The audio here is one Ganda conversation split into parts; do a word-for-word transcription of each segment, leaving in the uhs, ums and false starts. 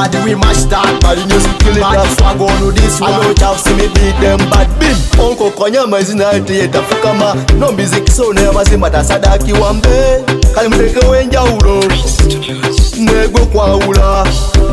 word we mash that. Bad music kill it. Bad swag on to this one. I know y'all see me beat them bad bim. Uncle Konyama is in a theater fukama. No music so never see mata sadaki wambe. Kali mteke wenja uro. Nego kwa ula.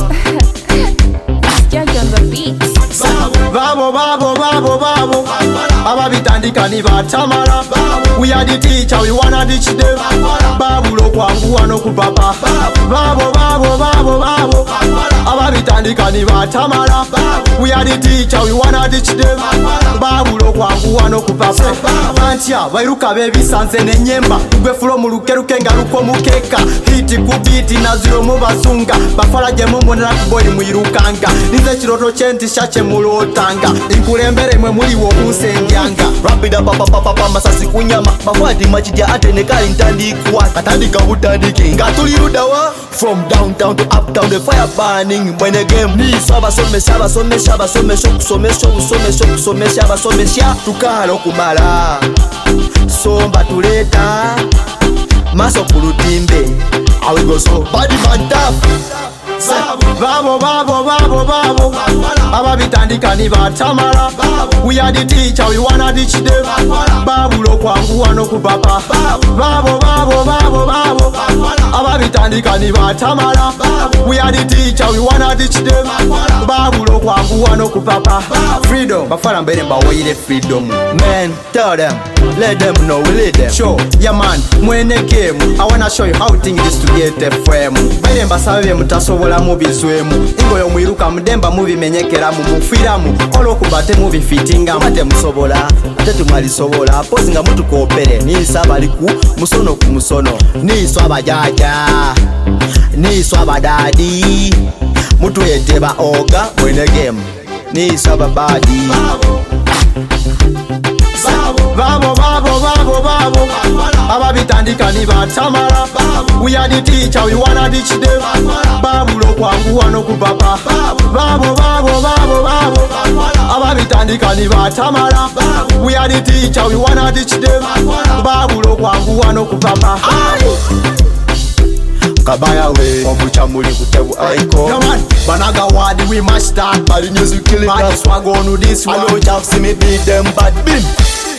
Judge on the beat. Babo, babo, babo, babo. Aba bitandika ni batamara. We are the teacher, we wanna teach them. Babu lo kwangu wano kupapa. Babo, babo, babo, babo. Aba bitandika ni batamara. We are the teacher, we wanna teach them. Babu lo kwangu wano kupapa. Mantia, bairuka bebi sanze ne nyemba. Ugwe fulo mulukeruke ngaruko mukeka. Hiti kubiti na zero mubazunga. Bafala jemu mwenera kuboi mwirukanga. Nize chiroto chenti shache mulotanga. Inkulembere mwe muli wo unsengyanga. Rapida papa papa papa masasi kunyama. Mafwadi machija ate nekali ntandikwa. Katandika utandiki ngatulirudawa. From downtown to uptown the fire burning. Mwene game ni swaba somesha basomesha basomesha kusomesha usomesha kusomesha basomesha. Tukalo kumala somba tuleta maso kulutimbe. I will go so body man tough. Babo, babo, babo, babo. Aba bitandika ni batamara. We are the teacher, we wanna teach them. Babu lo kwangu wano kupapa. Babo, babo, babo, babo. Aba bitandika ni batamara. We are the teacher, we wanna teach them. Babu lo kwangu wano kupapa. Freedom, bafala mbele mbawile freedom. Man, tell them, let them know we lead them. Show, yeah man, mwene game. I wanna show you how things is to get a frame. Bale mbasawe mutasobola mubizwemu. Ingo yo mwiruka mdemba mubi menyekera mu mufiramu. Olo kubate mubi fitinga mate musobola. Ate tumali sobola. Pozi nga mutu koopere. Ni saba liku musono ku musono. Ni swaba jaja. Ni swaba dadi. Mutu eteba oga mwene game. Ni swaba badi. Babo, babo, babo, babo. Aba bitandika ni batamara. We are the teacher, we wanna teach them. Babu lo kwangu wano kupapa. Babo, babo, babo, babo. Aba bitandika ni batamara. We are the teacher, we wanna teach them. Babu lo kwangu wano kupapa. Kabaya we Omucha muli kutebu aiko. No man, banaga wadi we must start. Bad music kill it. Bad swag on to this one. I know y'all see me beat them bad bim.